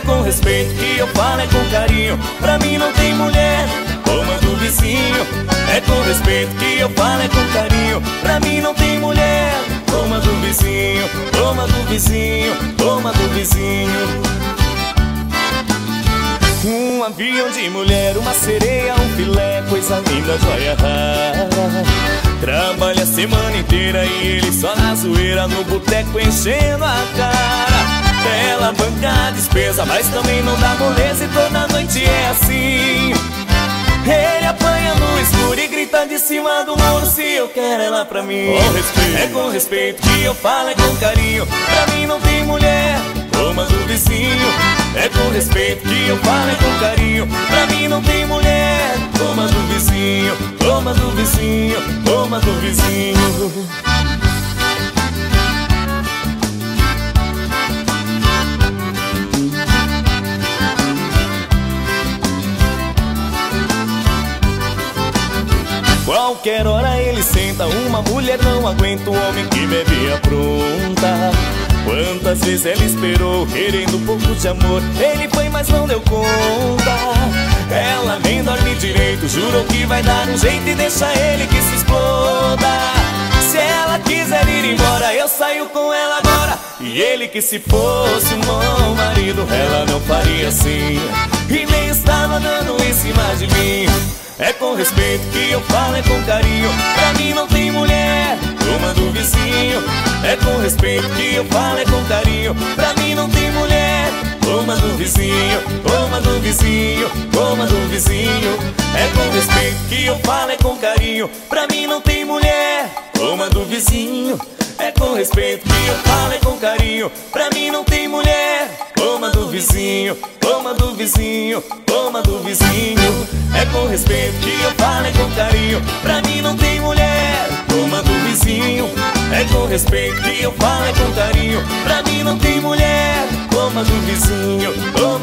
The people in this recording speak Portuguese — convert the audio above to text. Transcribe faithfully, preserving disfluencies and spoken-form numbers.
com respeito que eu falo, é com carinho. Pra mim não tem mulher como a do vizinho. É com respeito que eu falo, é com carinho. Pra mim não tem mulher como a do vizinho, como a do vizinho, como a do vizinho. Um avião de mulher, uma sereia, um filé, coisa linda, joia rara. Trabalha a semana inteira e ele só na zoeira, no boteco enchendo a cara. Ela banca a despesa, mas também não dá moleza e toda noite é assim. Ele apanha no escuro e grita de cima do muro: se eu quero ela pra mim. Com respeito. É com respeito que eu falo, é com carinho. Pra mim não tem mulher como a do vizinho. É com respeito que eu falo, é com carinho. Pra mim não tem mulher como a do vizinho, como a do vizinho, como a do vizinho. Qualquer hora ele senta, uma mulher não aguenta, um homem que bebe apronta. Quantas vezes ela esperou, querendo um pouco de amor, ele foi mas não deu conta. Ela nem dorme direito, jurou que vai dar um jeito e deixa ele que se exploda. Se ela quiser ir embora, eu saio com ela agora. E ele que se fosse um bom marido, ela não faria assim, e nem estava dando em cima de mim. É com respeito que eu falo, é com carinho. Pra mim não tem mulher como a do vizinho. É com respeito que eu falo, é com carinho. Pra mim não tem mulher como a do vizinho, como a do vizinho, como a do vizinho. É com respeito que eu falo, é com carinho. Pra mim não tem mulher como a do vizinho. É com respeito que eu falo, é com carinho. Pra mim não tem mulher como a do vizinho, como a do vizinho, como a do vizinho. É com respeito que eu falo, é com carinho. Pra mim não tem mulher como a do vizinho. É com respeito que eu falo, é com carinho. Pra mim não tem mulher como a do vizinho.